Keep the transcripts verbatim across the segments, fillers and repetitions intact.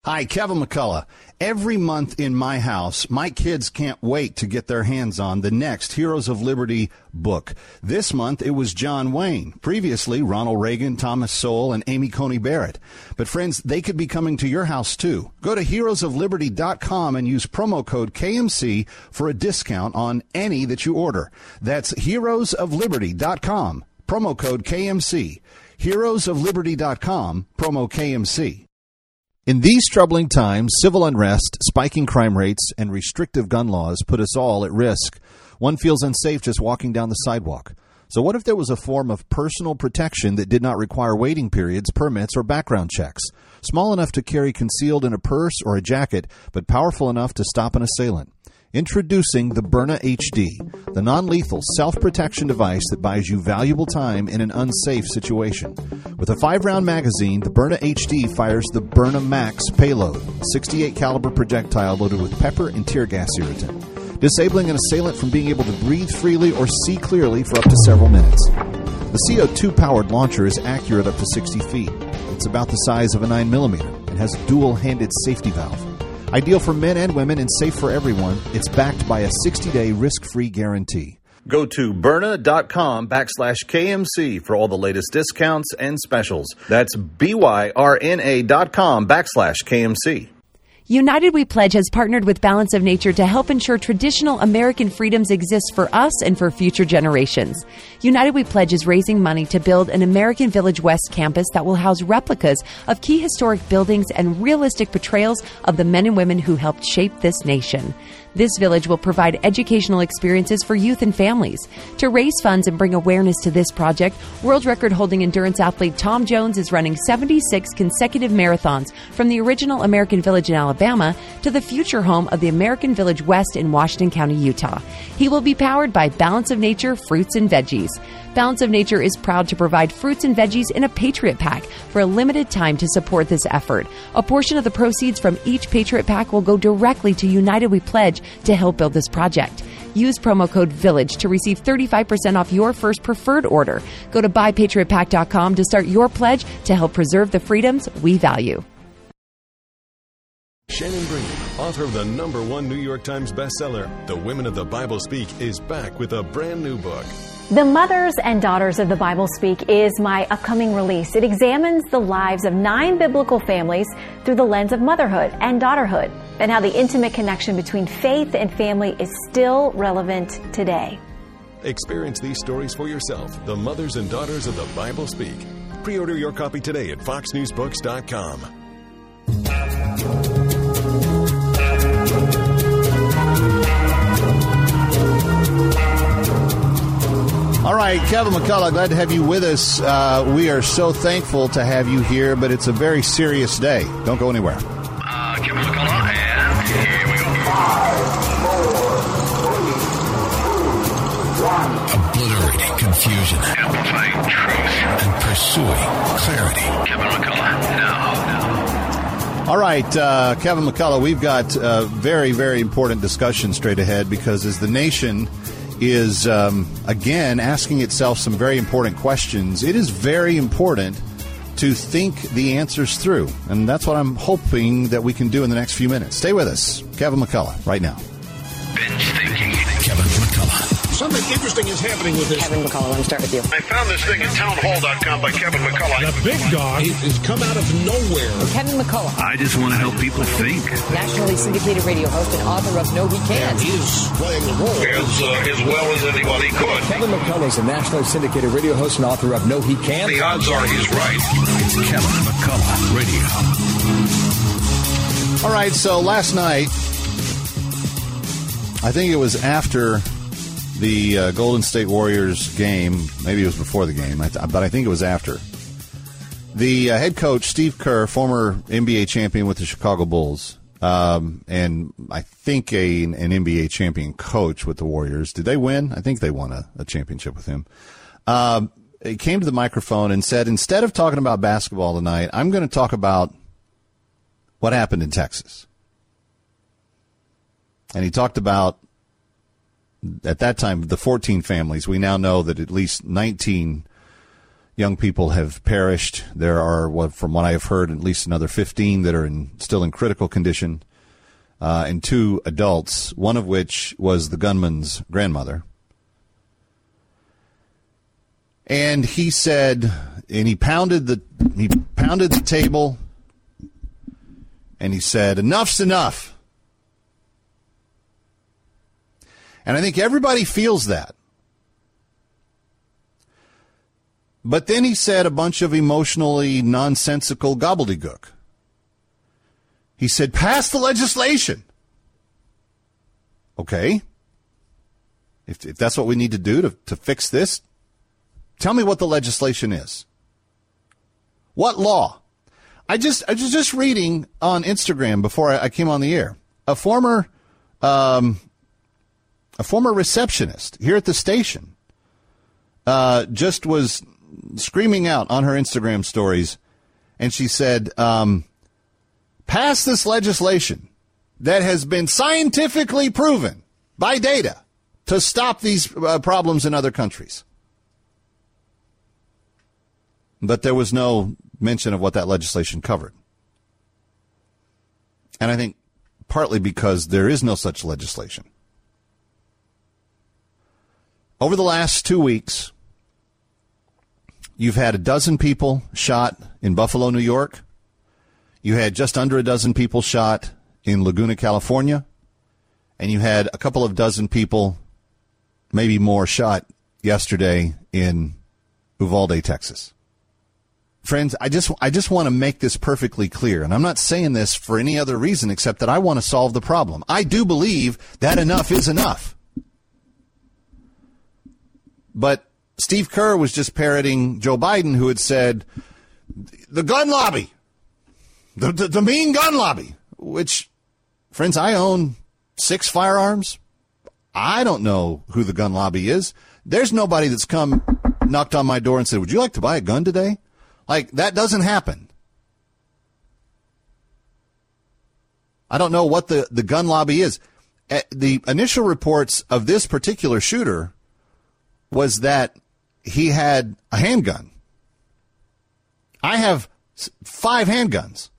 Hi, Kevin McCullough. Every month in my house, my kids can't wait to get their hands on the next Heroes of Liberty book. This month, it was John Wayne. Previously, Ronald Reagan, Thomas Sowell, and Amy Coney Barrett. But friends, they could be coming to your house too. Go to heroes of liberty dot com and use promo code K M C for a discount on any that you order. That's heroes of liberty dot com, promo code K M C. heroes of liberty dot com, promo K M C. In these troubling times, civil unrest, spiking crime rates, and restrictive gun laws put us all at risk. One feels unsafe just walking down the sidewalk. So what if there was a form of personal protection that did not require waiting periods, permits, or background checks? Small enough to carry concealed in a purse or a jacket, but powerful enough to stop an assailant. Introducing the Byrna H D, the non-lethal self-protection device that buys you valuable time in an unsafe situation. With a five-round magazine, the Byrna H D fires the Byrna Max payload, sixty-eight caliber projectile loaded with pepper and tear gas irritant, disabling an assailant from being able to breathe freely or see clearly for up to several minutes. The C O two powered launcher is accurate up to sixty feet. It's about the size of a nine millimeter and has a dual-handed safety valve. Ideal for men and women and safe for everyone, it's backed by a sixty-day risk-free guarantee. Go to Byrna.com backslash KMC for all the latest discounts and specials. That's B-Y-R-N-A dot com backslash KMC. United We Pledge has partnered with Balance of Nature to help ensure traditional American freedoms exist for us and for future generations. United We Pledge is raising money to build an American Village West campus that will house replicas of key historic buildings and realistic portrayals of the men and women who helped shape this nation. This village will provide educational experiences for youth and families. To raise funds and bring awareness to this project, world record-holding endurance athlete Tom Jones is running seventy-six consecutive marathons from the original American Village in Alabama to the future home of the American Village West in Washington County, Utah. He will be powered by Balance of Nature fruits and veggies. Balance of Nature is proud to provide fruits and veggies in a Patriot Pack for a limited time to support this effort. A portion of the proceeds from each Patriot Pack will go directly to United We Pledge to help build this project. Use promo code VILLAGE to receive thirty-five percent off your first preferred order. Go to buy patriot pack dot com to start your pledge to help preserve the freedoms we value. Shannon Green, author of the number one New York Times bestseller, The Women of the Bible Speak, is back with a brand new book. The Mothers and Daughters of the Bible Speak is my upcoming release. It examines the lives of nine biblical families through the lens of motherhood and daughterhood, and how the intimate connection between faith and family is still relevant today. Experience these stories for yourself. The Mothers and Daughters of the Bible Speak. Pre-order your copy today at fox news books dot com. All right, Kevin McCullough, glad to have you with us. Uh, we are so thankful to have you here, but it's a very serious day. Don't go anywhere. Uh, Kevin McCullough, and here we go. Obliterating confusion. Amplifying truth. And pursuing clarity. Kevin McCullough, now, now. All right, uh, Kevin McCullough, we've got a very, very important discussion straight ahead because as the nation is, um, again, asking itself some very important questions, it is very important to think the answers through. And that's what I'm hoping that we can do in the next few minutes. Stay with us. Kevin McCullough, right now. Binge thinking. Kevin McCullough. Something interesting is happening with this. Kevin McCullough, let me start with you. I found this thing at town hall dot com by Kevin McCullough. The big dog has come out of nowhere. Kevin McCullough. I just want to help people think. Nationally syndicated radio host and author of No He Can't. And he's playing the role as, uh, as well as anybody could. Kevin McCullough is a nationally syndicated radio host and author of No He Can't. The odds are he's right. It's Kevin McCullough Radio. All right, so last night, I think it was after the uh, Golden State Warriors game, maybe it was before the game, but I think it was after. The uh, head coach, Steve Kerr, former N B A champion with the Chicago Bulls, um, and I think a, an N B A champion coach with the Warriors. Did they win? I think they won a, a championship with him. Um, he came to the microphone and said, instead of talking about basketball tonight, I'm going to talk about what happened in Texas. And he talked about, at that time, the fourteen families. We now know that at least nineteen young people have perished. There are, what, from what I have heard, at least another fifteen that are in, still in critical condition, uh, and two adults, one of which was the gunman's grandmother. And he said, and he pounded the he pounded the table, and he said, "Enough's enough." And I think everybody feels that. But then he said a bunch of emotionally nonsensical gobbledygook. He said, "Pass the legislation." Okay. If, if that's what we need to do to, to fix this, tell me what the legislation is. What law? I just I was just reading on Instagram before I, I came on the air. A former um, a former receptionist here at the station uh, just was screaming out on her Instagram stories, and she said, um, "Pass this legislation that has been scientifically proven by data to stop these uh, problems in other countries." But there was no mention of what that legislation covered. And I think partly because there is no such legislation. Over the last two weeks, you've had a dozen people shot in Buffalo, New York. You had just under a dozen people shot in Laguna, California. And you had a couple of dozen people, maybe more, shot yesterday in Uvalde, Texas. Friends, I just I just want to make this perfectly clear, and I'm not saying this for any other reason except that I want to solve the problem. I do believe that enough is enough. But Steve Kerr was just parroting Joe Biden, who had said, the gun lobby, the, the, the mean gun lobby, which, friends, I own six firearms. I don't know who the gun lobby is. There's nobody that's come, knocked on my door and said, "Would you like to buy a gun today?" Like, that doesn't happen. I don't know what the, the gun lobby is. The initial reports of this particular shooter was that he had a handgun. I have five handguns.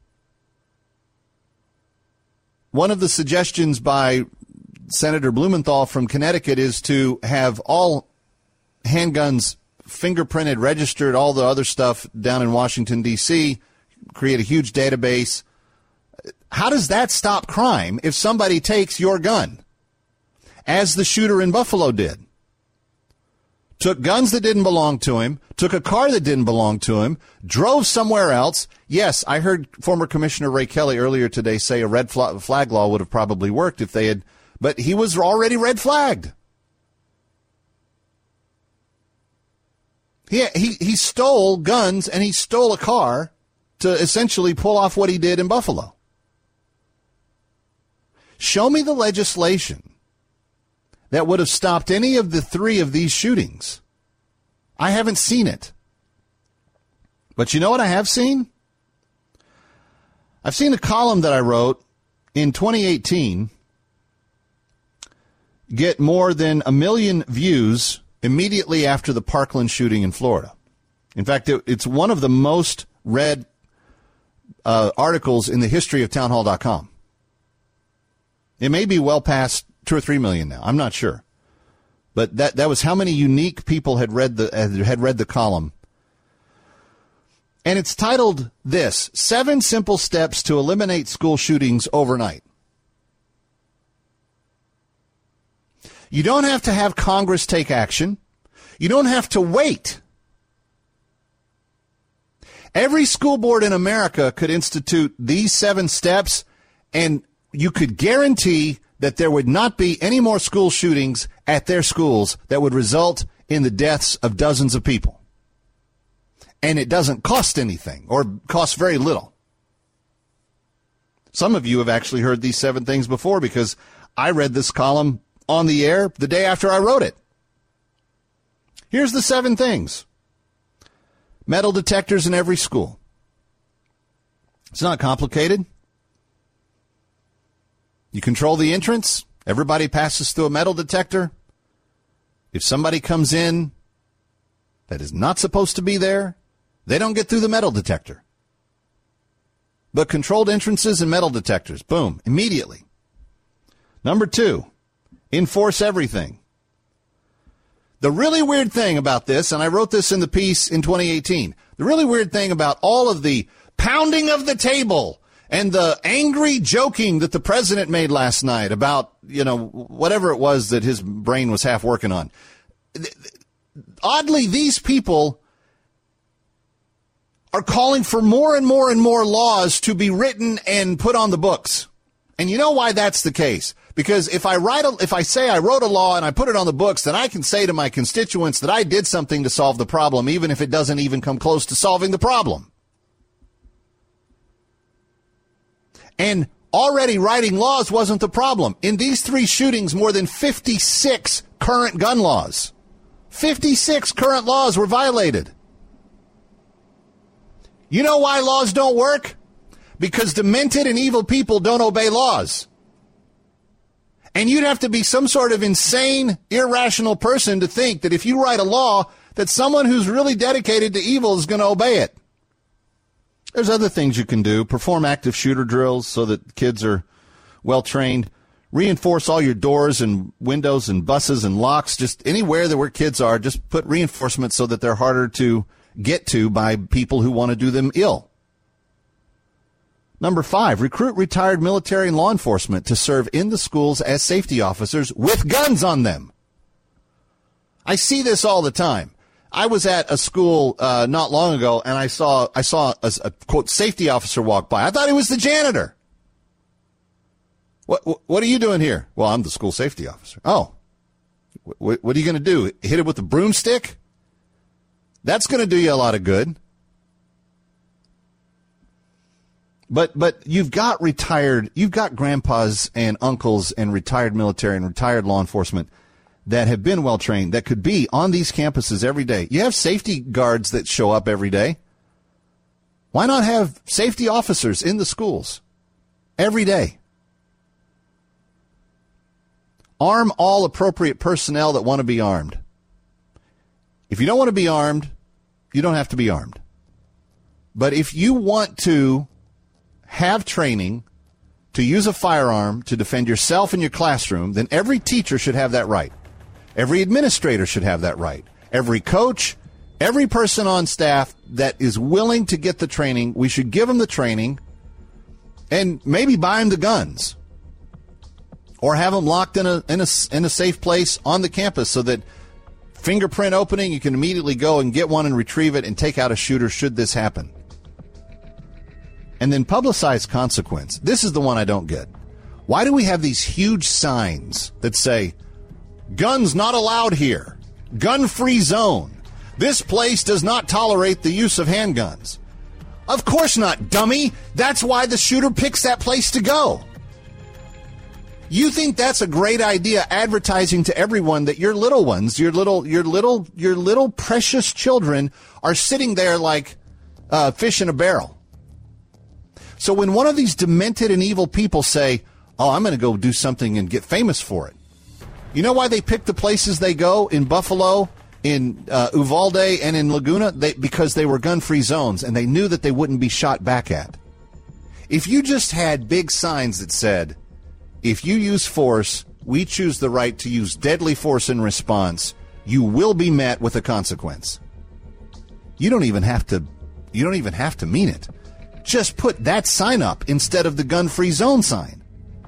One of the suggestions by Senator Blumenthal from Connecticut is to have all handguns fingerprinted, registered, all the other stuff down in Washington, D C, create a huge database. How does that stop crime if somebody takes your gun, as the shooter in Buffalo did? Took guns that didn't belong to him, took a car that didn't belong to him, drove somewhere else. Yes, I heard former Commissioner Ray Kelly earlier today say a red flag law would have probably worked if they had, but he was already red flagged. He, he he stole guns and he stole a car to essentially pull off what he did in Buffalo. Show me the legislation that would have stopped any of the three of these shootings. I haven't seen it. But you know what I have seen? I've seen a column that I wrote in twenty eighteen get more than a million views immediately after the Parkland shooting in Florida. In fact, it, it's one of the most read uh, articles in the history of townhall dot com. It may be well past two or three million now. I'm not sure. But that, that was how many unique people had read the had read the column. And it's titled this, Seven Simple Steps to Eliminate School Shootings Overnight. You don't have to have Congress take action. You don't have to wait. Every school board in America could institute these seven steps, and you could guarantee that there would not be any more school shootings at their schools that would result in the deaths of dozens of people. And it doesn't cost anything, or cost very little. Some of you have actually heard these seven things before because I read this column on the air the day after I wrote it. Here's the seven things. Metal detectors in every school. It's not complicated. You control the entrance. Everybody passes through a metal detector. If somebody comes in that is not supposed to be there, they don't get through the metal detector. But controlled entrances and metal detectors, boom, immediately. Number two, enforce everything. The really weird thing about this, and I wrote this in the piece in twenty eighteen, the really weird thing about all of the pounding of the table and the angry joking that the president made last night about, you know, whatever it was that his brain was half working on. Oddly, these people are calling for more and more and more laws to be written and put on the books. And you know why that's the case? Because if I write, a, if I say I wrote a law and I put it on the books, then I can say to my constituents that I did something to solve the problem, even if it doesn't even come close to solving the problem. And already writing laws wasn't the problem. In these three shootings, more than fifty-six current gun laws, fifty-six current laws were violated. You know why laws don't work? Because demented and evil people don't obey laws. And you'd have to be some sort of insane, irrational person to think that if you write a law, that someone who's really dedicated to evil is going to obey it. There's other things you can do. Perform active shooter drills so that kids are well trained. Reinforce all your doors and windows and buses and locks. Just anywhere that where kids are, just put reinforcement so that they're harder to get to by people who want to do them ill. Number five, recruit retired military and law enforcement to serve in the schools as safety officers with guns on them. I see this all the time. I was at a school uh, not long ago, and I saw I saw a, a quote safety officer walk by. I thought he was the janitor. What what are you doing here? Well, I'm the school safety officer. Oh, what, what are you going to do? Hit it with a broomstick? That's going to do you a lot of good. But but you've got retired, you've got grandpas and uncles and retired military and retired law enforcement that have been well trained that could be on these campuses every day. You have safety guards that show up every day. Why not have safety officers in the schools every day? Arm all appropriate personnel that want to be armed. If you don't want to be armed, you don't have to be armed. But if you want to have training to use a firearm to defend yourself in your classroom, then every teacher should have that right. Every administrator should have that right. Every coach, every person on staff that is willing to get the training, we should give them the training and maybe buy them the guns or have them locked in a, in a, in a safe place on the campus so that fingerprint opening, you can immediately go and get one and retrieve it and take out a shooter should this happen. And then publicize consequence. This is the one I don't get. Why do we have these huge signs that say, guns not allowed here, gun-free zone, this place does not tolerate the use of handguns? Of course not, dummy. That's why the shooter picks that place to go. You think that's a great idea, advertising to everyone that your little ones, your little, your little, your little precious children are sitting there like uh, fish in a barrel. So when one of these demented and evil people say, oh, I'm going to go do something and get famous for it. You know why they pick the places they go in Buffalo, in uh, Uvalde, and in Laguna? They, because they were gun-free zones, and they knew that they wouldn't be shot back at. If you just had big signs that said, if you use force, we choose the right to use deadly force in response, you will be met with a consequence. You don't even have to, you don't even have to mean it. Just put that sign up instead of the gun-free zone sign.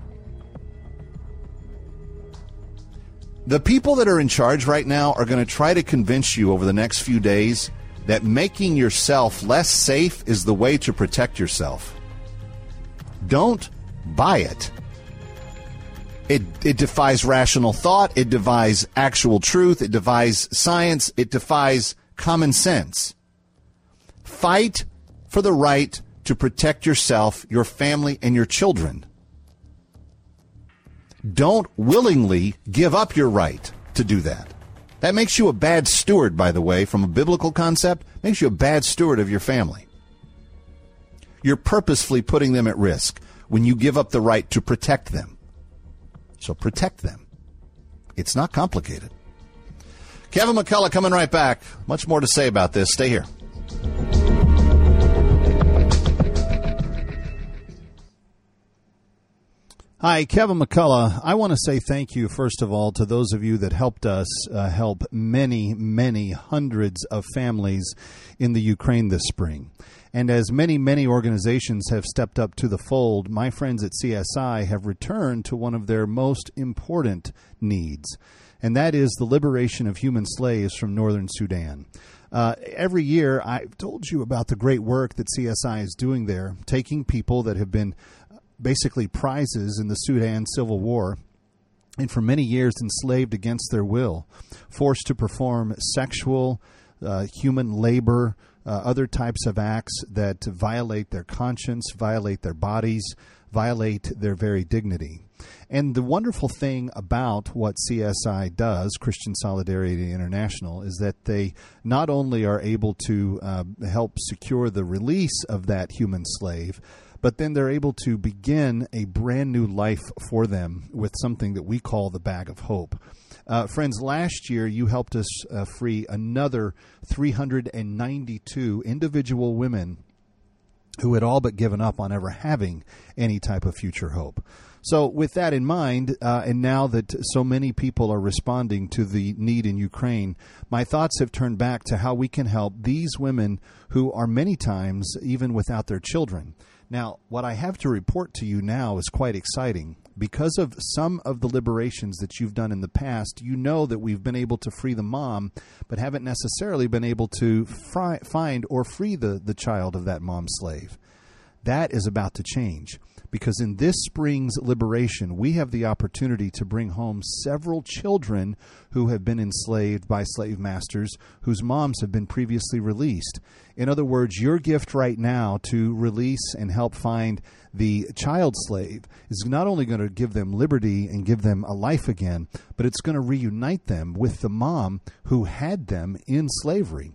The people that are in charge right now are going to try to convince you over the next few days that making yourself less safe is the way to protect yourself. Don't buy it. It, it defies rational thought. It defies actual truth. It defies science. It defies common sense. Fight for the right to protect yourself, your family, and your children. Don't willingly give up your right to do that. That makes you a bad steward, by the way, from a biblical concept. Makes you a bad steward of your family. You're purposefully putting them at risk when you give up the right to protect them. So protect them. It's not complicated. Kevin McCullough coming right back. Much more to say about this. Stay here. Hi, Kevin McCullough. I want to say thank you, first of all, to those of you that helped us uh, help many, many hundreds of families in the Ukraine this spring. And as many, many organizations have stepped up to the fold, my friends at C S I have returned to one of their most important needs, and that is the liberation of human slaves from northern Sudan. Uh, every year, I've told you about the great work that C S I is doing there, taking people that have been basically prizes in the Sudan Civil War and for many years enslaved against their will, forced to perform sexual, uh, human labor, uh, other types of acts that violate their conscience, violate their bodies, violate their very dignity. And the wonderful thing about what C S I does, Christian Solidarity International, is that they not only are able to uh, help secure the release of that human slave, but then they're able to begin a brand new life for them with something that we call the Bag of Hope. Uh, friends, last year you helped us uh, free another three hundred ninety-two individual women who had all but given up on ever having any type of future hope. So with that in mind, uh, and now that so many people are responding to the need in Ukraine, my thoughts have turned back to how we can help these women who are many times even without their children. Now, what I have to report to you now is quite exciting. Because of some of the liberations that you've done in the past, you know that we've been able to free the mom, but haven't necessarily been able to fri- find or free the, the child of that mom slave. That is about to change, because in this spring's liberation, we have the opportunity to bring home several children who have been enslaved by slave masters whose moms have been previously released. In other words, your gift right now to release and help find the child slave is not only going to give them liberty and give them a life again, but it's going to reunite them with the mom who had them in slavery.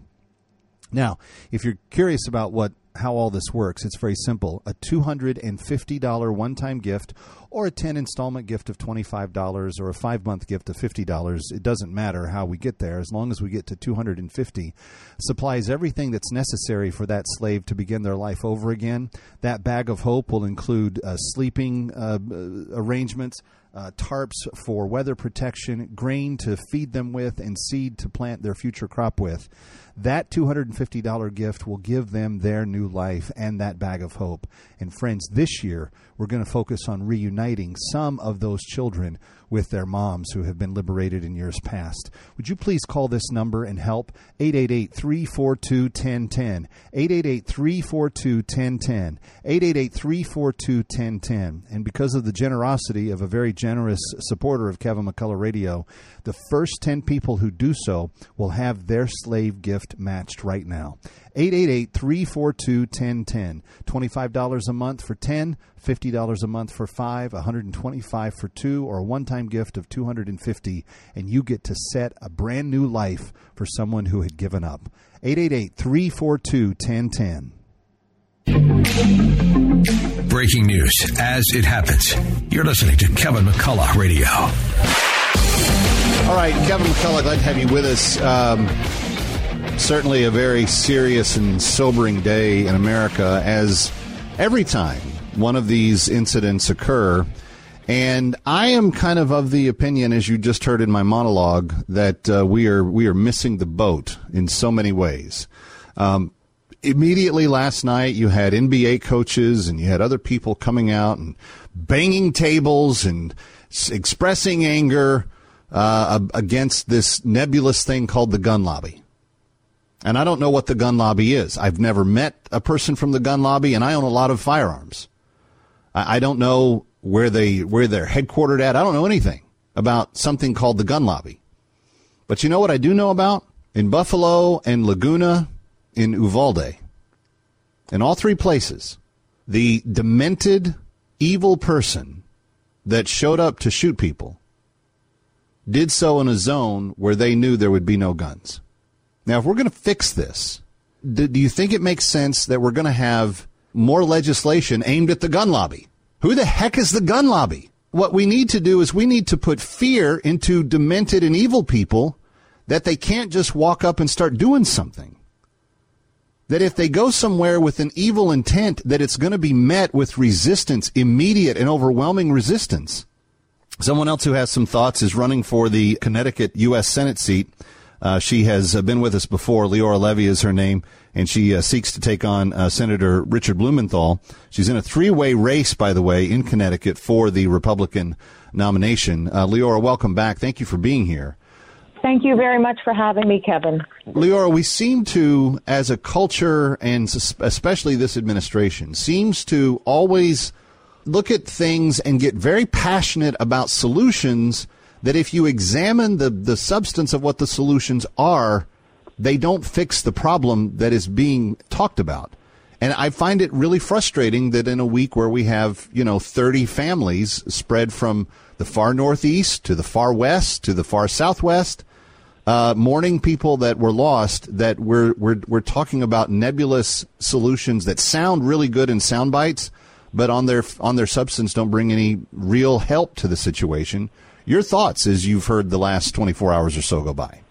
Now, if you're curious about what how all this works, it's very simple. A two hundred fifty dollars one-time gift or a ten installment gift of twenty-five dollars or a five-month gift of fifty dollars. It doesn't matter how we get there. As long as we get to two hundred fifty dollars, supplies everything that's necessary for that slave to begin their life over again. That Bag of Hope will include uh, sleeping uh, arrangements, Uh, tarps for weather protection, grain to feed them with, and seed to plant their future crop with. That two hundred fifty dollars gift will give them their new life and that Bag of Hope. And friends, this year we're going to focus on reuniting some of those children with their moms who have been liberated in years past. Would you please call this number and help? eight eight eight, three four two, one zero one zero. eight eight eight, three four two, one zero one zero. eight eight eight, three four two, one zero one zero. And because of the generosity of a very generous supporter of Kevin McCullough Radio, the first ten people who do so will have their slave gift matched right now. eight eight eight, three four two, one zero one zero. twenty-five dollars a month for ten, fifty dollars a month for five, one hundred twenty-five dollars for two, or a one-time gift of two hundred fifty dollars, and you get to set a brand new life for someone who had given up. eight eight eight, three four two, one zero one zero. Breaking news as it happens. You're listening to Kevin McCullough Radio. All right, Kevin McCullough, glad to have you with us. Um, certainly a very serious and sobering day in America, as every time one of these incidents occur. And I am kind of of the opinion, as you just heard in my monologue, that uh, we are we are missing the boat in so many ways. Um, immediately last night, you had N B A coaches and you had other people coming out and banging tables and s- expressing anger uh, against this nebulous thing called the gun lobby. And I don't know what the gun lobby is. I've never met a person from the gun lobby, and I own a lot of firearms. I, I don't know where they where they're headquartered at. I don't know anything about something called the gun lobby. But you know what I do know about? In Buffalo and Laguna, in Uvalde, in all three places, the demented, evil person that showed up to shoot people did so in a zone where they knew there would be no guns. Now, if we're going to fix this, do, do you think it makes sense that we're going to have more legislation aimed at the gun lobby? Who the heck is the gun lobby? What we need to do is we need to put fear into demented and evil people that they can't just walk up and start doing something. That if they go somewhere with an evil intent, that it's going to be met with resistance, immediate and overwhelming resistance. Someone else who has some thoughts is running for the Connecticut U S Senate seat. Uh, she has uh, been with us before. Leora Levy is her name, and she uh, seeks to take on uh, Senator Richard Blumenthal. She's in a three-way race, by the way, in Connecticut for the Republican nomination. Uh, Leora, welcome back. Thank you for being here. Thank you very much for having me, Kevin. Leora, we seem to, as a culture, and especially this administration, seems to always look at things and get very passionate about solutions that if you examine the, the substance of what the solutions are, they don't fix the problem that is being talked about. And I find it really frustrating that in a week where we have, you know, thirty families spread from the far northeast to the far west to the far southwest, uh, mourning people that were lost, that we're, we're, we're talking about nebulous solutions that sound really good in sound bites, but on their, on their substance don't bring any real help to the situation. Your thoughts as you've heard the last twenty-four hours or so go by?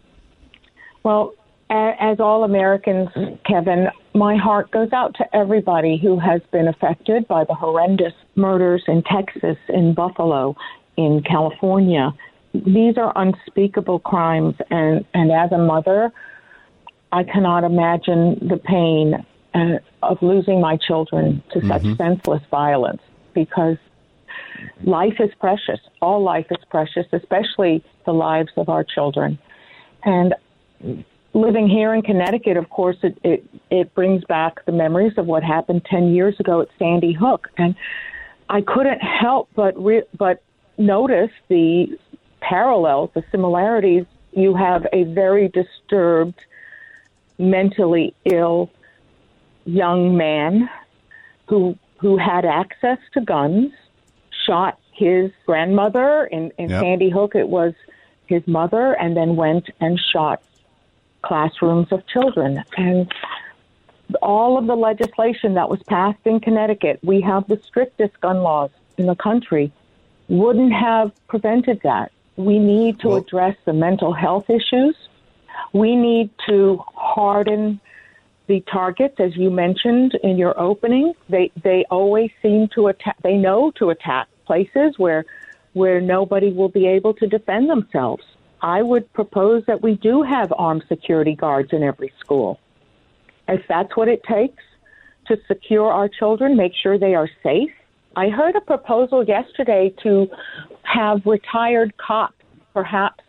Well, as all Americans, Kevin, my heart goes out to everybody who has been affected by the horrendous murders in Texas, in Buffalo, in California. These are unspeakable crimes, and, and as a mother, I cannot imagine the pain uh, of losing my children to such mm-hmm. senseless violence, because life is precious. All life is precious, especially the lives of our children. And living here in Connecticut, of course, it, it, it brings back the memories of what happened ten years ago at Sandy Hook. And I couldn't help but re- but notice the parallels, the similarities. You have a very disturbed, mentally ill young man who who had access to guns, shot his grandmother. In, in yep. Sandy Hook, it was his mother, and then went and shot classrooms of children. And all of the legislation that was passed in Connecticut, we have the strictest gun laws in the country, wouldn't have prevented that. We need to well, address the mental health issues. We need to harden the targets, as you mentioned in your opening. They they always seem to attack. They know to attack places where where nobody will be able to defend themselves. I would propose that we do have armed security guards in every school. If that's what it takes to secure our children, make sure they are safe. I heard a proposal yesterday to have retired cops perhaps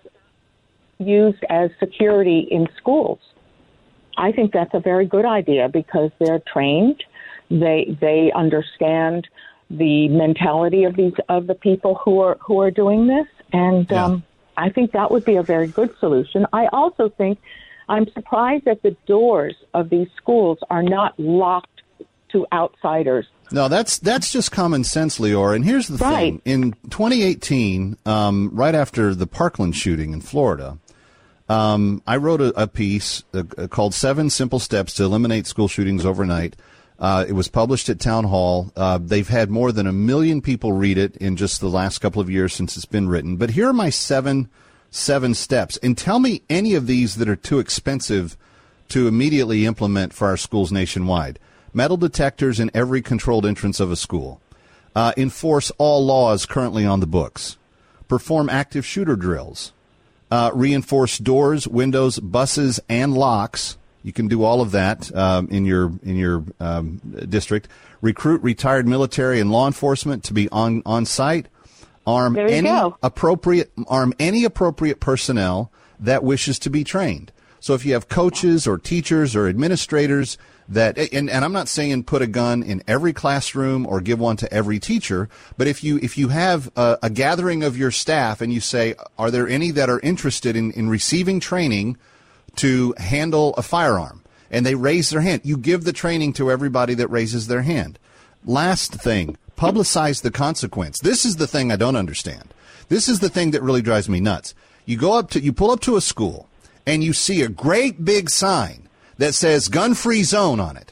used as security in schools. I think that's a very good idea because they're trained. They they understand the mentality of these of the people who are who are doing this, and yeah. um, I think that would be a very good solution. I also think I'm surprised that the doors of these schools are not locked to outsiders. No, that's that's just common sense, Leora. And here's the right. thing: in twenty eighteen, um, right after the Parkland shooting in Florida, um, I wrote a, a piece uh, called Seven Simple Steps to Eliminate School Shootings Overnight. Uh, it was published at Town Hall. Uh, they've had more than a million people read it in just the last couple of years since it's been written. But here are my seven seven steps. And tell me any of these that are too expensive to immediately implement for our schools nationwide. Metal detectors in every controlled entrance of a school. Uh, enforce all laws currently on the books. Perform active shooter drills. Uh, reinforce doors, windows, buses, and locks. You can do all of that um, in your in your um, district. Recruit retired military and law enforcement to be on, on site. Arm any go. appropriate arm any appropriate personnel that wishes to be trained. So if you have coaches or teachers or administrators that, and, and I'm not saying put a gun in every classroom or give one to every teacher, but if you if you have a, a gathering of your staff and you say, are there any that are interested in, in receiving training to handle a firearm, and they raise their hand, you give the training to everybody that raises their hand. Last thing, publicize the consequence. This is the thing I don't understand. This is the thing that really drives me nuts. You go up to, you pull up to a school and you see a great big sign that says gun-free zone on it.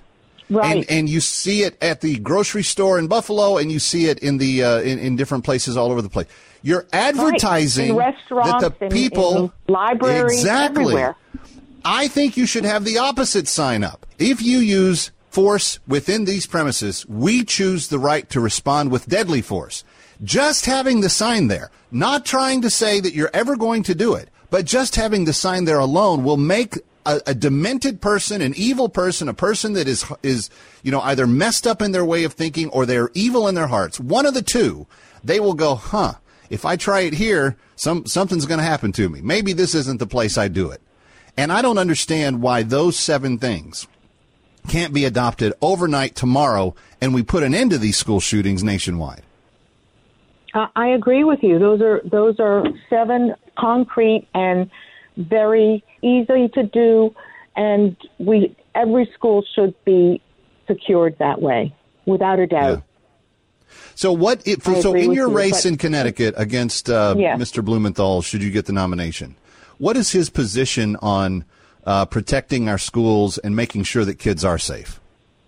Right. And, and you see it at the grocery store in Buffalo, and you see it in the uh, in, in different places all over the place. You're advertising right. restaurants, that the people, in, in libraries, exactly. everywhere. I think you should have the opposite sign up. If you use force within these premises, we choose the right to respond with deadly force. Just having the sign there, not trying to say that you're ever going to do it, but just having the sign there alone will make A, a demented person, an evil person, a person that is, is, you know, either messed up in their way of thinking or they're evil in their hearts. One of the two, they will go, huh, if I try it here, some, something's going to happen to me. Maybe this isn't the place I do it. And I don't understand why those seven things can't be adopted overnight tomorrow and we put an end to these school shootings nationwide. Uh, I agree with you. Those are, those are seven concrete and very easy to do, and we every school should be secured that way, without a doubt. Yeah. So what? If, so in your you, race but, in Connecticut against uh, yeah. Mister Blumenthal, should you get the nomination, what is his position on uh, protecting our schools and making sure that kids are safe?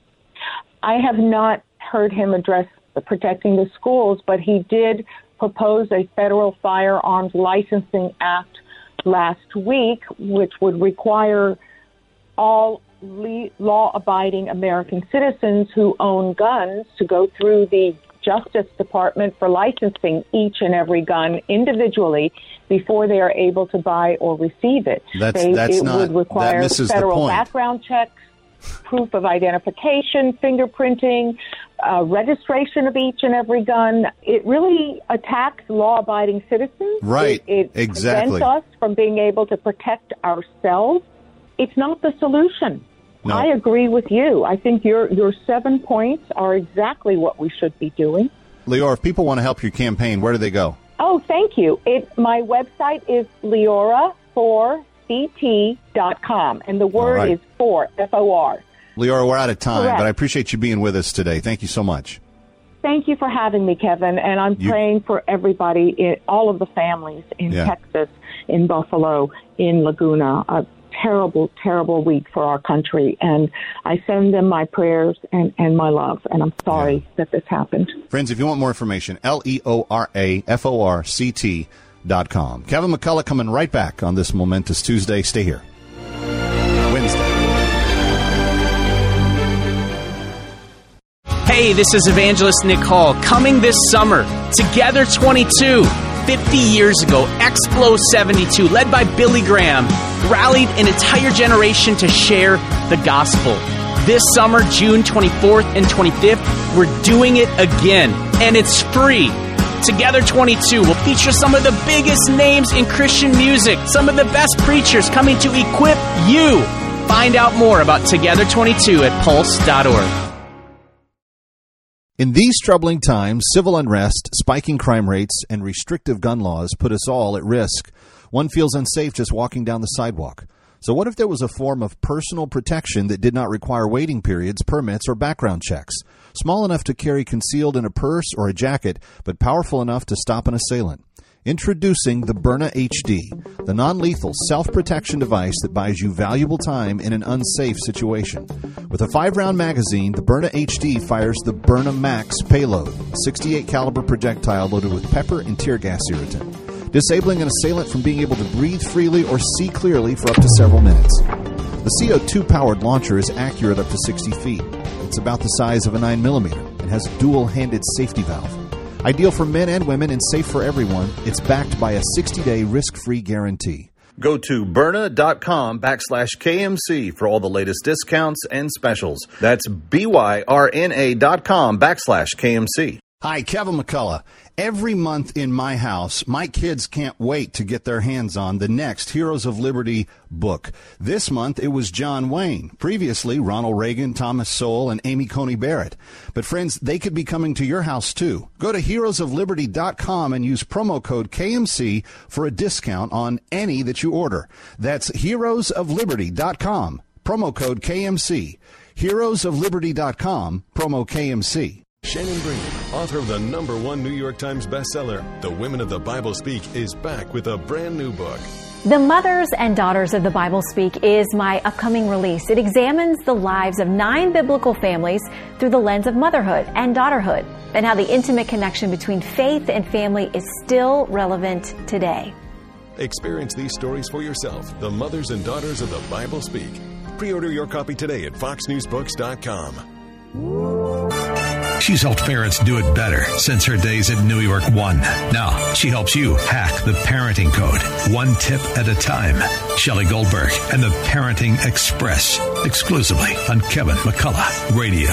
I have not heard him address protecting the schools, but he did propose a federal firearms licensing act last week, which would require all le- law-abiding American citizens who own guns to go through the Justice Department for licensing each and every gun individually before they are able to buy or receive it. That's, they, that's it not, would require that misses federal the point. background checks, proof of identification, fingerprinting, uh, registration of each and every gun. It really attacks law-abiding citizens. Right, It, it exactly. prevents us from being able to protect ourselves. It's not the solution. No. I agree with you. I think your your seven points are exactly what we should be doing. Leora, if people want to help your campaign, where do they go? Oh, thank you. It my website is leora four c t dot com, and the word right. is for, F O R. Leora, we're out of time, Correct. but I appreciate you being with us today. Thank you so much. Thank you for having me, Kevin, and I'm You- praying for everybody, in, all of the families in Yeah. Texas, in Buffalo, in Laguna. A terrible, terrible week for our country, and I send them my prayers and, and my love, and I'm sorry Yeah. that this happened. Friends, if you want more information, L E O R A F O R C T dot com. Kevin McCullough coming right back on this momentous Tuesday. Stay here. Wednesday. Hey, this is Evangelist Nick Hall. Coming this summer, Together twenty-two. fifty years ago, Explo seventy-two, led by Billy Graham, rallied an entire generation to share the gospel. This summer, June twenty-fourth and twenty-fifth, we're doing it again, and it's free. Together twenty-two will feature some of the biggest names in Christian music, some of the best preachers coming to equip you. Find out more about Together twenty-two at pulse dot org. In these troubling times, civil unrest, spiking crime rates, and restrictive gun laws put us all at risk. One feels unsafe just walking down the sidewalk. So what if there was a form of personal protection that did not require waiting periods, permits, or background checks? Small enough to carry concealed in a purse or a jacket, but powerful enough to stop an assailant. Introducing the Byrna H D, the non-lethal self-protection device that buys you valuable time in an unsafe situation. With a five-round magazine, the Byrna H D fires the Byrna Max payload, a sixty-eight caliber projectile loaded with pepper and tear gas irritant, disabling an assailant from being able to breathe freely or see clearly for up to several minutes. The C O two powered launcher is accurate up to sixty feet. It's about the size of a nine millimeter and has a dual-handed safety valve. Ideal for men and women and safe for everyone, it's backed by a sixty-day risk-free guarantee. Go to Byrna.com backslash KMC for all the latest discounts and specials. That's B-Y-R-N-A dot com backslash KMC. Hi, Kevin McCullough. Every month in my house, my kids can't wait to get their hands on the next Heroes of Liberty book. This month, it was John Wayne. Previously, Ronald Reagan, Thomas Sowell, and Amy Coney Barrett. But friends, they could be coming to your house too. Go to heroes of liberty dot com and use promo code K M C for a discount on any that you order. That's heroes of liberty dot com, promo code K M C. heroes of liberty dot com, promo K M C. Shannon Bream, author of the number one New York Times bestseller, The Women of the Bible Speak, is back with a brand new book. The Mothers and Daughters of the Bible Speak is my upcoming release. It examines the lives of nine biblical families through the lens of motherhood and daughterhood, and how the intimate connection between faith and family is still relevant today. Experience these stories for yourself. The Mothers and Daughters of the Bible Speak. Pre-order your copy today at fox news books dot com. She's helped parents do it better since her days at New York One. Now, she helps you hack the parenting code, one tip at a time. Shelley Goldberg and the Parenting Express, exclusively on Kevin McCullough Radio.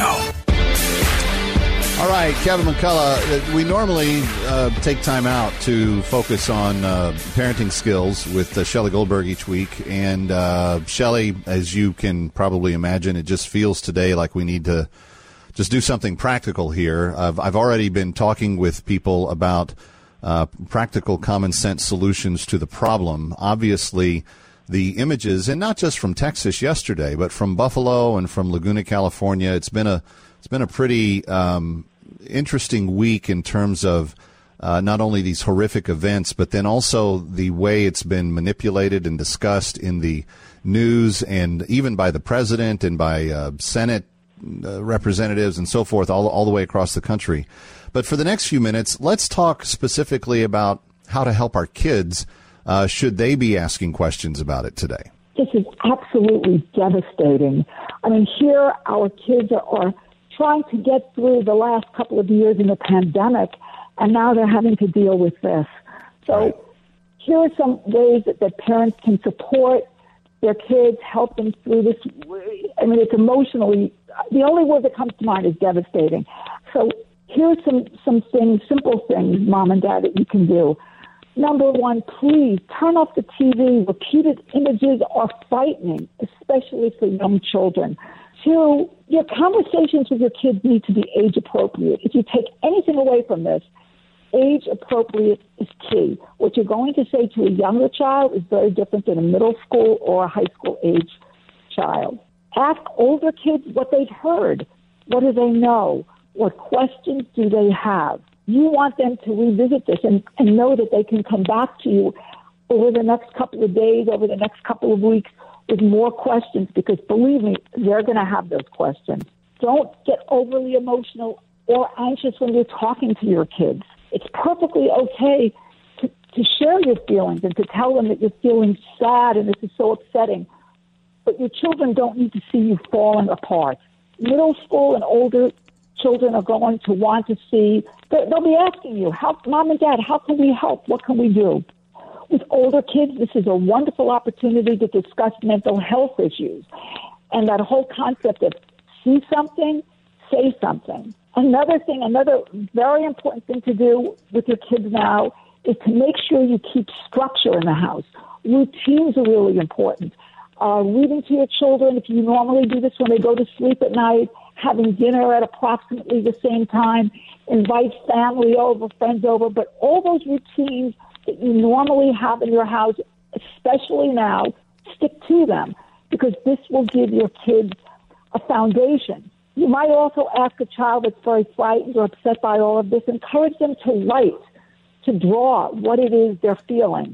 All right, Kevin McCullough, we normally uh, take time out to focus on uh, parenting skills with uh, Shelley Goldberg each week. And uh, Shelley, as you can probably imagine, it just feels today like we need to just do something practical here. I've, I've already been talking with people about uh, practical common sense solutions to the problem. Obviously, the images, and not just from Texas yesterday, but from Buffalo and from Laguna, California, it's been a it's been a pretty um, interesting week in terms of uh, not only these horrific events, but then also the way it's been manipulated and discussed in the news, and even by the president and by uh, Senate Uh, representatives and so forth, all, all the way across the country. But for the next few minutes, let's talk specifically about how to help our kids. Uh, should they be asking questions about it today? This is absolutely devastating. I mean, here our kids are, are trying to get through the last couple of years in the pandemic, and now they're having to deal with this. So right. Here are some ways that, that parents can support their kids, help them through this. I mean, it's emotionally, the only word that comes to mind is devastating. So here's some, some things, simple things, Mom and Dad, that you can do. Number one, please turn off the T V. Repeated images are frightening, especially for young children. Two, your conversations with your kids need to be age appropriate. If you take anything away from this, age appropriate is key. What you're going to say to a younger child is very different than a middle school or a high school age child. Ask older kids what they've heard. What do they know? What questions do they have? You want them to revisit this and, and know that they can come back to you over the next couple of days, over the next couple of weeks with more questions, because believe me, they're going to have those questions. Don't get overly emotional or anxious when you're talking to your kids. It's perfectly okay to, to share your feelings and to tell them that you're feeling sad and this is so upsetting. But your children don't need to see you falling apart. Middle school and older children are going to want to see, they'll be asking you, how, Mom and Dad, how can we help? What can we do? With older kids, this is a wonderful opportunity to discuss mental health issues. And that whole concept of see something, say something. Another thing, another very important thing to do with your kids now is to make sure you keep structure in the house. Routines are really important. Uh, reading to your children, if you normally do this when they go to sleep at night, having dinner at approximately the same time, invite family over, friends over, but all those routines that you normally have in your house, especially now, stick to them, because this will give your kids a foundation. You might also ask a child that's very frightened or upset by all of this, encourage them to write, to draw what it is they're feeling.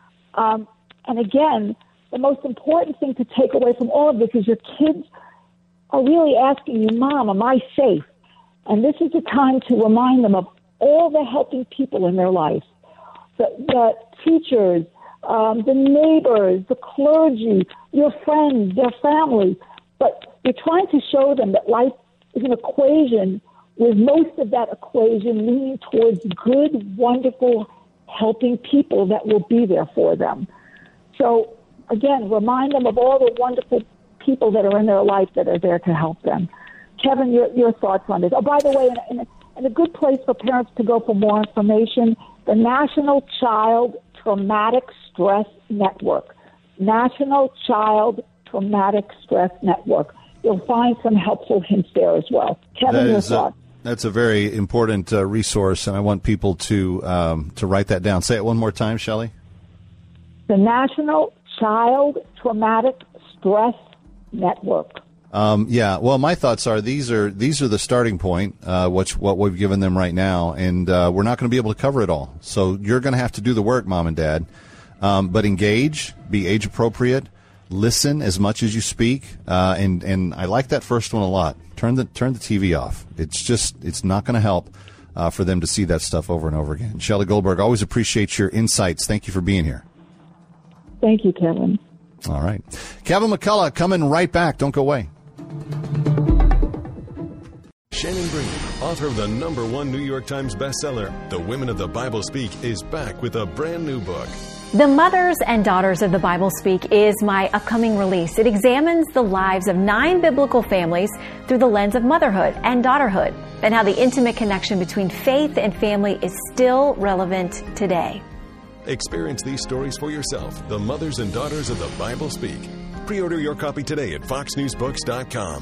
Um, and again, the most important thing to take away from all of this is your kids are really asking you, Mom, am I safe? And this is the time to remind them of all the helping people in their life, the, the teachers, um, the neighbors, the clergy, your friends, their family. But you're trying to show them that life is an equation with most of that equation leaning towards good, wonderful, helping people that will be there for them. So, again, remind them of all the wonderful people that are in their life that are there to help them. Kevin, your, your thoughts on this? Oh, by the way, in, in, in a good place for parents to go for more information, the National Child Traumatic Stress Network. National Child Traumatic Stress Network. You'll find some helpful hints there as well. Kevin, that your is thoughts? A, that's a very important uh, resource, and I want people to um, to write that down. Say it one more time, Shelley. The National Child Traumatic Stress Network. Um, yeah, well, my thoughts are these are these are the starting point, uh, which what we've given them right now, and uh, we're not going to be able to cover it all. So you're going to have to do the work, Mom and Dad. Um, but engage, be age appropriate, listen as much as you speak, uh, and and I like that first one a lot. Turn the turn the T V off. It's just it's not going to help uh, for them to see that stuff over and over again. Shelley Goldberg, always appreciate your insights. Thank you for being here. Thank you, Kevin. All right, Kevin McCullough coming right back. Don't go away. Shannon Green, author of the number one New York Times bestseller, The Women of the Bible Speak, is back with a brand new book. The Mothers and Daughters of the Bible Speak is my upcoming release. It examines the lives of nine biblical families through the lens of motherhood and daughterhood, and how the intimate connection between faith and family is still relevant today. Experience these stories for yourself. The Mothers and Daughters of the Bible Speak. Pre-order your copy today at fox news books dot com.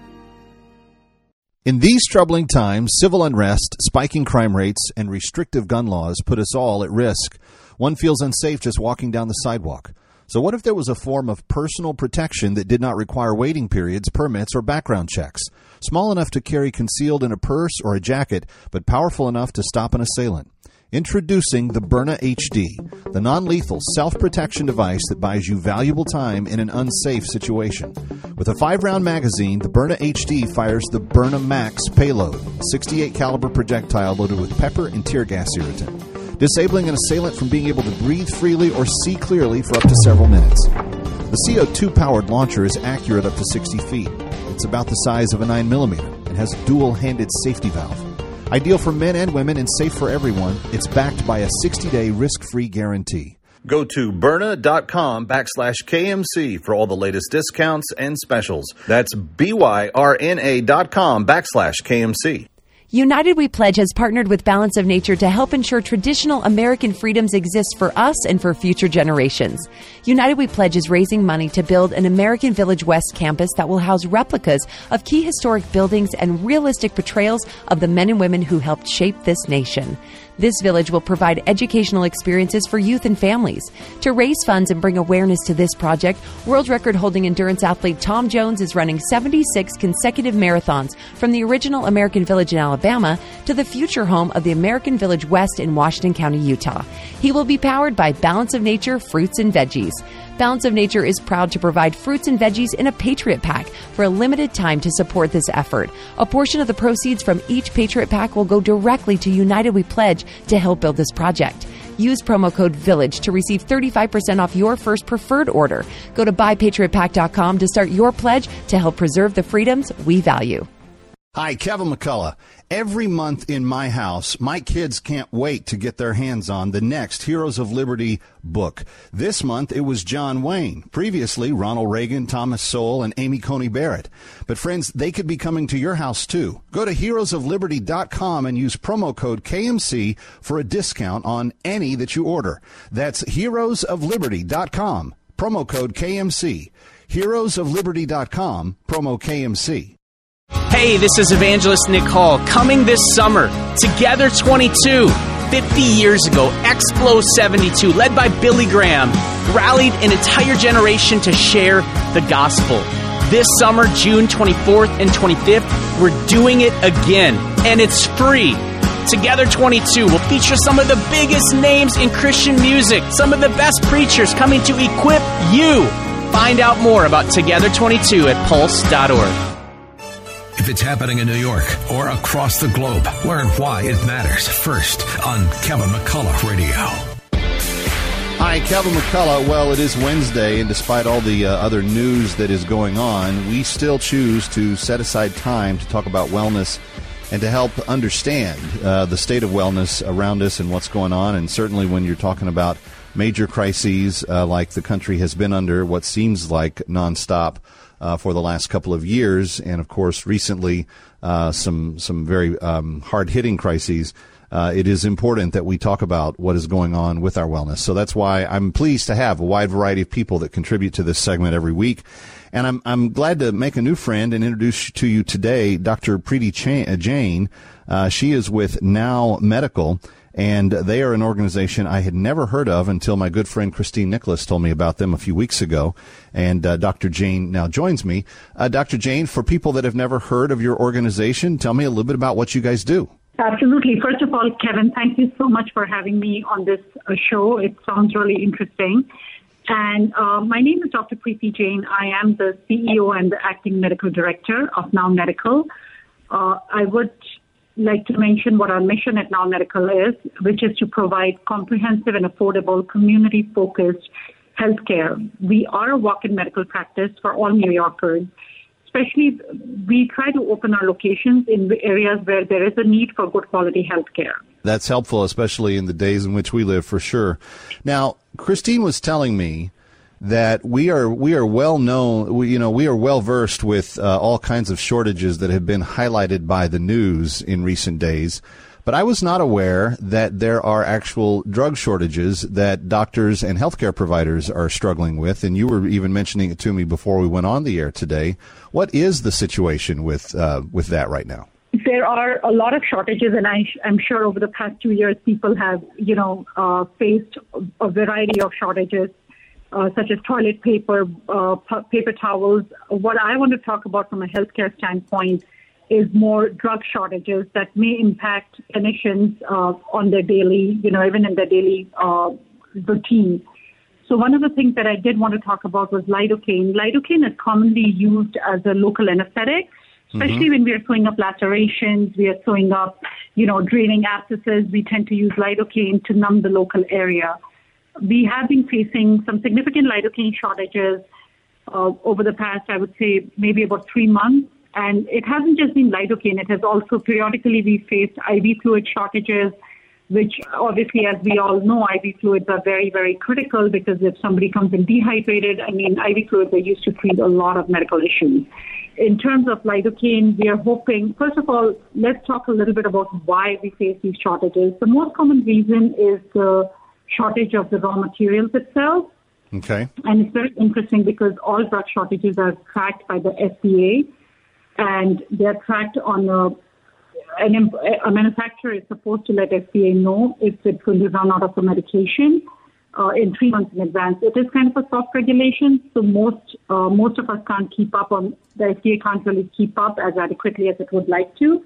In these troubling times, civil unrest, spiking crime rates, and restrictive gun laws put us all at risk. One feels unsafe just walking down the sidewalk. So what if there was a form of personal protection that did not require waiting periods, permits, or background checks? Small enough to carry concealed in a purse or a jacket, but powerful enough to stop an assailant. Introducing the Byrna H D, the non-lethal self-protection device that buys you valuable time in an unsafe situation. With a five-round magazine, the Byrna H D fires the Byrna Max payload, sixty-eight caliber projectile loaded with pepper and tear gas irritant, disabling an assailant from being able to breathe freely or see clearly for up to several minutes. The C O two powered launcher is accurate up to sixty feet. It's about the size of a nine millimeter and has a dual-handed safety valve. Ideal for men and women and safe for everyone, it's backed by a sixty-day risk-free guarantee. Go to Byrna.com backslash KMC for all the latest discounts and specials. That's B-Y-R-N-A dot com backslash KMC. United We Pledge has partnered with Balance of Nature to help ensure traditional American freedoms exist for us and for future generations. United We Pledge is raising money to build an American Village West campus that will house replicas of key historic buildings and realistic portrayals of the men and women who helped shape this nation. This village will provide educational experiences for youth and families. To raise funds and bring awareness to this project, world record-holding endurance athlete Tom Jones is running seventy-six consecutive marathons from the original American Village in Alabama to the future home of the American Village West in Washington County, Utah. He will be powered by Balance of Nature fruits and veggies. Balance of Nature is proud to provide fruits and veggies in a Patriot Pack for a limited time to support this effort. A portion of the proceeds from each Patriot Pack will go directly to United We Pledge to help build this project. Use promo code VILLAGE to receive thirty-five percent off your first preferred order. Go to buy patriot pack dot com to start your pledge to help preserve the freedoms we value. Hi, Kevin McCullough. Every month in my house, my kids can't wait to get their hands on the next Heroes of Liberty book. This month, it was John Wayne. Previously, Ronald Reagan, Thomas Sowell, and Amy Coney Barrett. But friends, they could be coming to your house too. Go to heroes of liberty dot com and use promo code K M C for a discount on any that you order. That's heroes of liberty dot com, promo code K M C. heroes of liberty dot com, promo K M C. Hey, this is Evangelist Nick Hall. Coming this summer, Together twenty-two. fifty years ago, Explo seventy-two, led by Billy Graham, rallied an entire generation to share the gospel. This summer, June twenty-fourth and twenty-fifth, we're doing it again, and it's free. Together twenty-two will feature some of the biggest names in Christian music, some of the best preachers coming to equip you. Find out more about Together twenty-two at pulse dot org. If it's happening in New York or across the globe, learn why it matters first on Kevin McCullough Radio. Hi, Kevin McCullough. Well, it is Wednesday, and despite all the uh, other news that is going on, we still choose to set aside time to talk about wellness and to help understand uh, the state of wellness around us and what's going on. And certainly when you're talking about major crises uh, like the country has been under, what seems like nonstop Uh, for the last couple of years, and of course recently uh, some some very um, hard-hitting crises, uh, it is important that we talk about what is going on with our wellness. So that's why I'm pleased to have a wide variety of people that contribute to this segment every week. And I'm I'm glad to make a new friend and introduce to you today Doctor Preeti Jain. Uh, she is with Now Medical, and they are an organization I had never heard of until my good friend Christine Nicholas told me about them a few weeks ago. And uh, Doctor Jain now joins me. Uh, Doctor Jain, for people that have never heard of your organization, tell me a little bit about what you guys do. Absolutely. First of all, Kevin, thank you so much for having me on this uh, show. It sounds really interesting. And uh, my name is Doctor Preeti Jain. I am the C E O and the acting medical director of Now Medical. Uh, I would like to mention what our mission at Now Medical is, which is to provide comprehensive and affordable, community-focused healthcare. We are a walk-in medical practice for all New Yorkers. Especially, we try to open our locations in areas where there is a need for good quality health care. That's helpful, especially in the days in which we live, for sure. Now, Christine was telling me that we are we are well known, we, you know, we are well versed with uh, all kinds of shortages that have been highlighted by the news in recent days. But I was not aware that there are actual drug shortages that doctors and healthcare providers are struggling with. And you were even mentioning it to me before we went on the air today. What is the situation with uh, with that right now? There are a lot of shortages, and I, I'm sure over the past two years, people have, you know, uh, faced a variety of shortages, uh, such as toilet paper, uh, p- paper towels. What I want to talk about from a healthcare standpoint is more drug shortages that may impact clinicians uh, on their daily, you know, even in their daily uh, routine. So one of the things that I did want to talk about was lidocaine. Lidocaine is commonly used as a local anesthetic, especially mm-hmm. when we are sewing up lacerations, we are sewing up, you know, draining abscesses. We tend to use lidocaine to numb the local area. We have been facing some significant lidocaine shortages uh, over the past, I would say, maybe about three months. And it hasn't just been lidocaine. It has also periodically we faced I V fluid shortages, which obviously, as we all know, I V fluids are very, very critical because if somebody comes in dehydrated, I mean, I V fluids are used to treat a lot of medical issues. In terms of lidocaine, we are hoping, first of all, let's talk a little bit about why we face these shortages. The most common reason is the shortage of the raw materials itself. Okay. And it's very interesting because all drug shortages are tracked by the F D A. And they're tracked on a, an, a manufacturer is supposed to let F D A know if it's going to run out of a medication uh, in three months in advance. It is kind of a soft regulation, so most uh, most of us can't keep up on, the F D A can't really keep up as adequately as it would like to.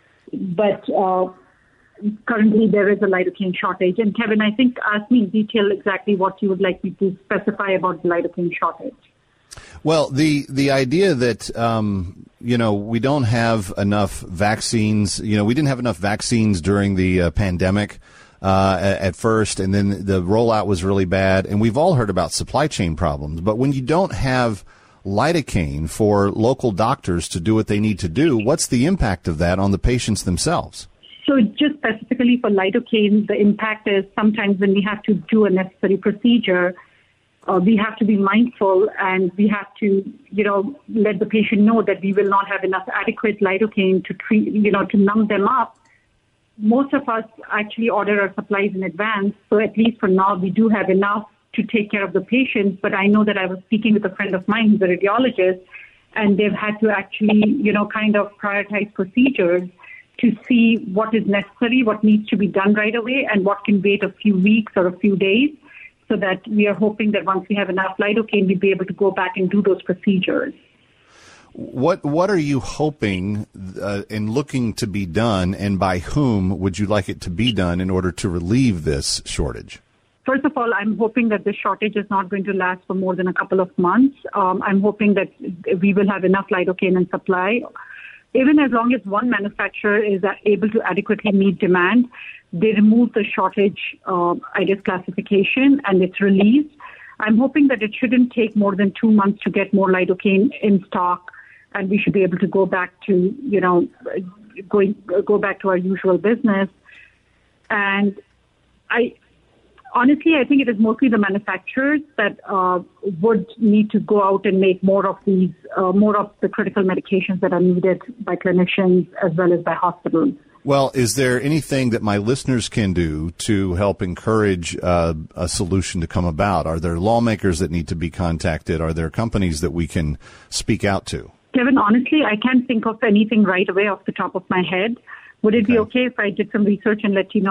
But uh, currently there is a lidocaine shortage. And Kevin, I think ask me in detail exactly what you would like me to specify about the lidocaine shortage. Well, the the idea that, um, you know, we don't have enough vaccines, you know, we didn't have enough vaccines during the uh, pandemic uh, at, at first, and then the rollout was really bad. And we've all heard about supply chain problems. But when you don't have lidocaine for local doctors to do what they need to do, what's the impact of that on the patients themselves? So just specifically for lidocaine, the impact is sometimes when we have to do a necessary procedure, Uh, we have to be mindful and we have to, you know, let the patient know that we will not have enough adequate lidocaine to treat, you know, to numb them up. Most of us actually order our supplies in advance. So at least for now, we do have enough to take care of the patients. But I know that I was speaking with a friend of mine who's a radiologist, and they've had to actually, you know, kind of prioritize procedures to see what is necessary, what needs to be done right away, and what can wait a few weeks or a few days. So that we are hoping that once we have enough lidocaine, we'll be able to go back and do those procedures. What What are you hoping uh, and looking to be done, and by whom would you like it to be done in order to relieve this shortage? First of all, I'm hoping that the shortage is not going to last for more than a couple of months. Um, I'm hoping that we will have enough lidocaine in supply. Even as long as one manufacturer is able to adequately meet demand, they remove the shortage, uh, I guess, classification and it's released. I'm hoping that it shouldn't take more than two months to get more lidocaine in stock, and we should be able to go back to, you know, going go back to our usual business. And I honestly, I think it is mostly the manufacturers that uh, would need to go out and make more of these, uh, more of the critical medications that are needed by clinicians as well as by hospitals. Well, is there anything that my listeners can do to help encourage uh, a solution to come about? Are there lawmakers that need to be contacted? Are there companies that we can speak out to? Kevin, honestly, I can't think of anything right away off the top of my head. Would it okay. be okay if I did some research and let you know?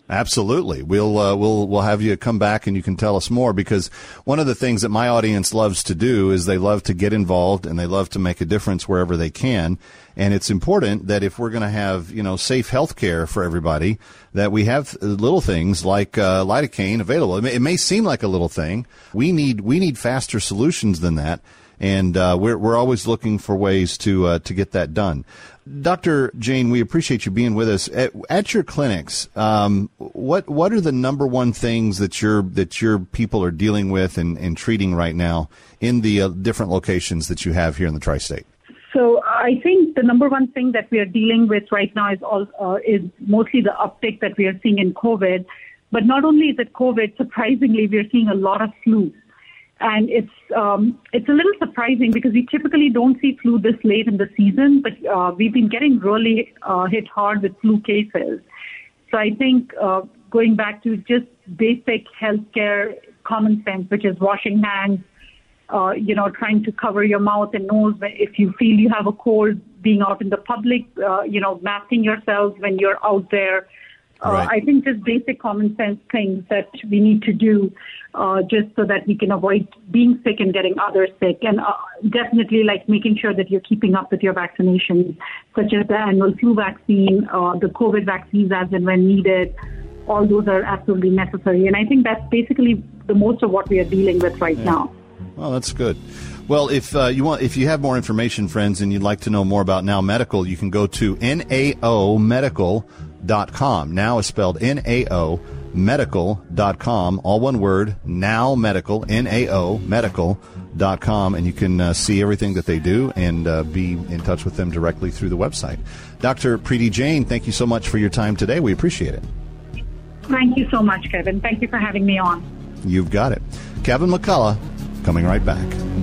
Absolutely. We'll uh, we'll we'll have you come back and you can tell us more, because one of the things that my audience loves to do is they love to get involved and they love to make a difference wherever they can. And it's important that if we're going to have, you know, safe health care for everybody, that we have little things like uh, lidocaine available. It may, it may seem like a little thing. We need we need faster solutions than that. And uh, we're we're always looking for ways to uh, to get that done. Doctor Jane, we appreciate you being with us. At, at your clinics, um, what what are the number one things that your that your people are dealing with and, and treating right now in the uh, different locations that you have here in the Tri-State? So I think the number one thing that we are dealing with right now is all, uh, is mostly the uptick that we are seeing in COVID. But not only is it COVID, surprisingly, we are seeing a lot of flu. And it's um, it's a little surprising because we typically don't see flu this late in the season, but uh, we've been getting really uh, hit hard with flu cases. So I think uh, going back to just basic healthcare common sense, which is washing hands, uh, you know, trying to cover your mouth and nose if you feel you have a cold, being out in the public, uh, you know, masking yourselves when you're out there. Uh, right. I think just basic common sense things that we need to do uh, just so that we can avoid being sick and getting others sick. And uh, definitely like making sure that you're keeping up with your vaccinations, such as the annual flu vaccine, uh, the COVID vaccines as and when needed. All those are absolutely necessary. And I think that's basically the most of what we are dealing with right yeah. now. Well, that's good. Well, if uh, you want, if you have more information, friends, and you'd like to know more about Now Medical, you can go to N A O medical dot com. Now is spelled N A O medical dot com, all one word, Now Medical, N A O medical dot com, and you can uh, see everything that they do and uh, be in touch with them directly through the website. Doctor Preeti Jain, thank you so much for your time today. We appreciate it. Thank you so much, Kevin. Thank you for having me on. You've got it. Kevin McCullough, coming right back.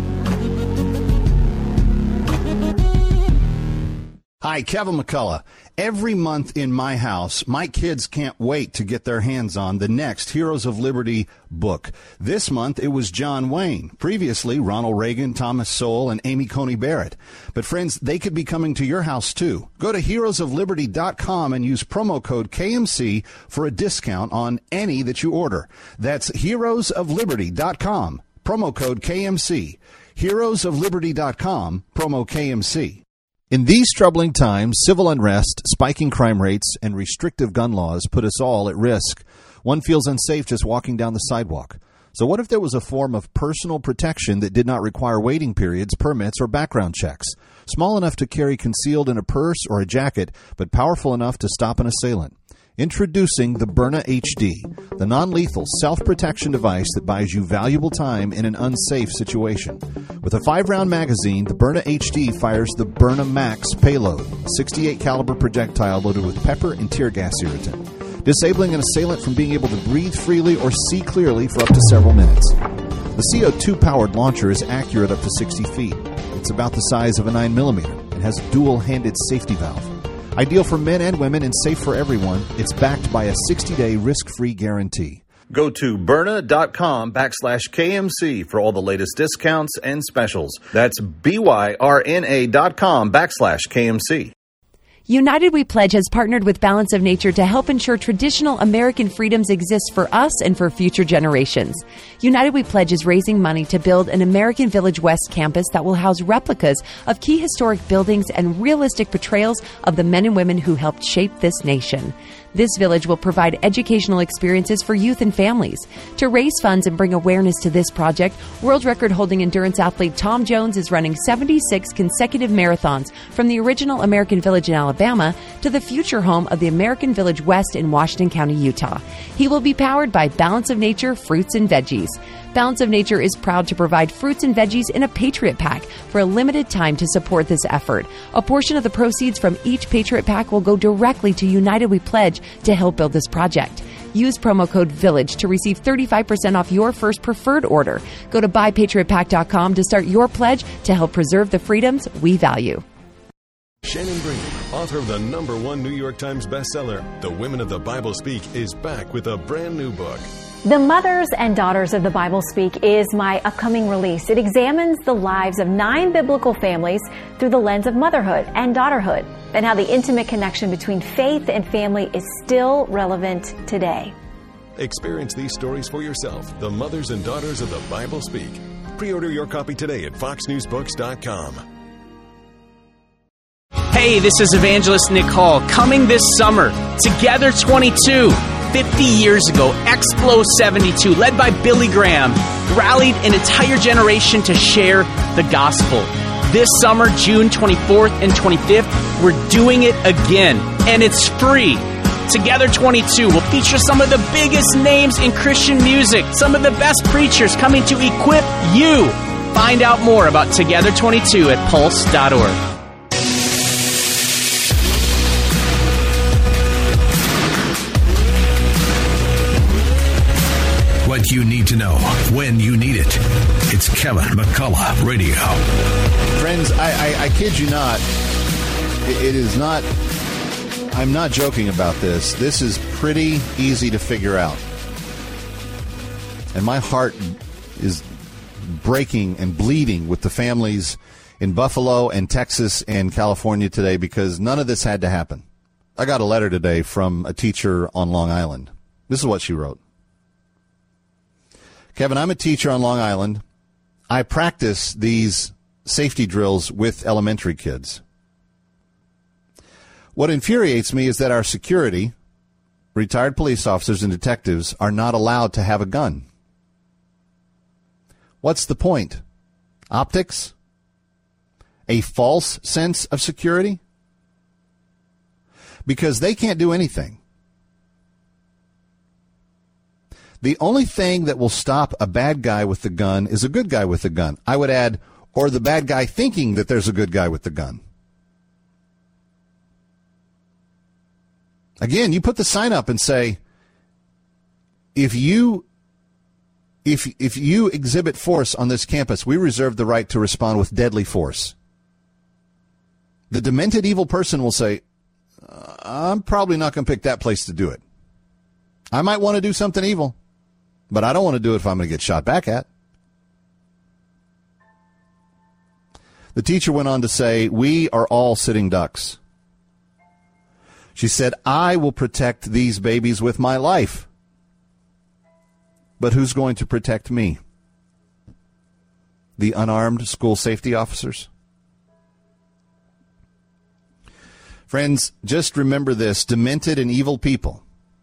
Hi, Kevin McCullough. Every month in my house, my kids can't wait to get their hands on the next Heroes of Liberty book. This month, it was John Wayne. Previously, Ronald Reagan, Thomas Sowell, and Amy Coney Barrett. But friends, they could be coming to your house too. Go to heroes of liberty dot com and use promo code K M C for a discount on any that you order. That's heroes of liberty dot com, promo code K M C. heroes of liberty dot com, promo K M C. In these troubling times, civil unrest, spiking crime rates, and restrictive gun laws put us all at risk. One feels unsafe just walking down the sidewalk. So what if there was a form of personal protection that did not require waiting periods, permits, or background checks? Small enough to carry concealed in a purse or a jacket, but powerful enough to stop an assailant. Introducing the Byrna H D, the non-lethal self-protection device that buys you valuable time in an unsafe situation. With a five-round magazine, the Byrna H D fires the Byrna Max payload, a sixty-eight caliber projectile loaded with pepper and tear gas irritant, disabling an assailant from being able to breathe freely or see clearly for up to several minutes. The C O two powered launcher is accurate up to sixty feet. It's about the size of a nine millimeter and has a dual-handed safety valve. Ideal for men and women and safe for everyone, it's backed by a sixty-day risk-free guarantee. Go to Byrna.com backslash KMC for all the latest discounts and specials. That's B-Y-R-N-A dot com backslash KMC. United We Pledge has partnered with Balance of Nature to help ensure traditional American freedoms exist for us and for future generations. United We Pledge is raising money to build an American Village West campus that will house replicas of key historic buildings and realistic portrayals of the men and women who helped shape this nation. This village will provide educational experiences for youth and families. To raise funds and bring awareness to this project, world record-holding endurance athlete Tom Jones is running seventy-six consecutive marathons from the original American Village in Alabama to the future home of the American Village West in Washington County, Utah. He will be powered by Balance of Nature fruits and veggies. Balance of Nature is proud to provide fruits and veggies in a Patriot Pack for a limited time to support this effort. A portion of the proceeds from each Patriot Pack will go directly to United We Pledge to help build this project. Use promo code VILLAGE to receive thirty-five percent off your first preferred order. Go to buy patriot pack dot com to start your pledge to help preserve the freedoms we value. Shannon Bream, author of the number one New York Times bestseller, The Women of the Bible Speak, is back with a brand new book. The Mothers and Daughters of the Bible Speak is my upcoming release. It examines the lives of nine biblical families through the lens of motherhood and daughterhood, and how the intimate connection between faith and family is still relevant today. Experience these stories for yourself. The Mothers and Daughters of the Bible Speak. Pre-order your copy today at fox news books dot com. Hey, this is Evangelist Nick Hall. Coming this summer, Together twenty-two. fifty years ago, Explo seventy-two, led by Billy Graham, rallied an entire generation to share the gospel. This summer, June twenty-fourth and twenty-fifth, we're doing it again, and it's free. Together twenty-two will feature some of the biggest names in Christian music, some of the best preachers coming to equip you. Find out more about Together twenty-two at pulse dot org. What you need to know when you need it. It's Kevin McCullough Radio. Friends, I, I, I kid you not, it, it is not, I'm not joking about this. This is pretty easy to figure out. And my heart is breaking and bleeding with the families in Buffalo and Texas and California today, because none of this had to happen. I got a letter today from a teacher on Long Island. This is what she wrote. Kevin, I'm a teacher on Long Island. I practice these safety drills with elementary kids. What infuriates me is that our security, retired police officers and detectives, are not allowed to have a gun. What's the point? Optics? A false sense of security? Because they can't do anything. The only thing that will stop a bad guy with the gun is a good guy with the gun. I would add, or the bad guy thinking that there's a good guy with the gun. Again, you put the sign up and say, if you if if you exhibit force on this campus, we reserve the right to respond with deadly force. The demented evil person will say, I'm probably not going to pick that place to do it. I might want to do something evil, but I don't want to do it if I'm going to get shot back at. The teacher went on to say, we are all sitting ducks. She said, I will protect these babies with my life. But who's going to protect me? The unarmed school safety officers? Friends, just remember this. Demented and evil people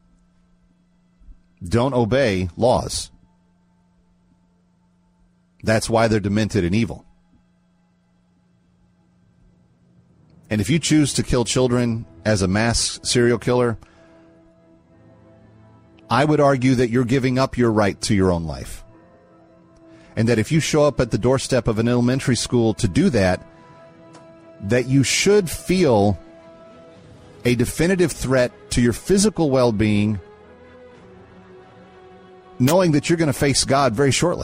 don't obey laws. That's why they're demented and evil. And if you choose to kill children as a mass serial killer, I would argue that you're giving up your right to your own life. And that if you show up at the doorstep of an elementary school to do that, that you should feel a definitive threat to your physical well-being, knowing that you're going to face God very shortly.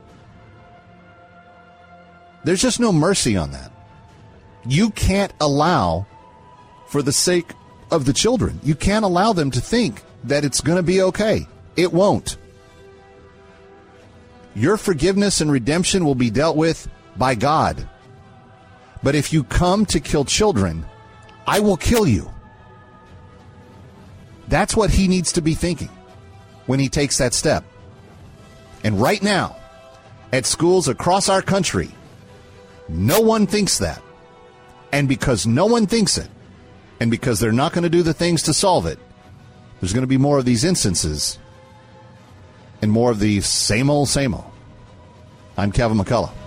There's just no mercy on that. You can't allow, for the sake of the children, you can't allow them to think that it's going to be okay. It won't. Your forgiveness and redemption will be dealt with by God. But if you come to kill children, I will kill you. That's what he needs to be thinking when he takes that step. And right now, at schools across our country, no one thinks that. And because no one thinks it, and because they're not going to do the things to solve it, there's going to be more of these instances and more of the same old, same old. I'm Kevin McCullough.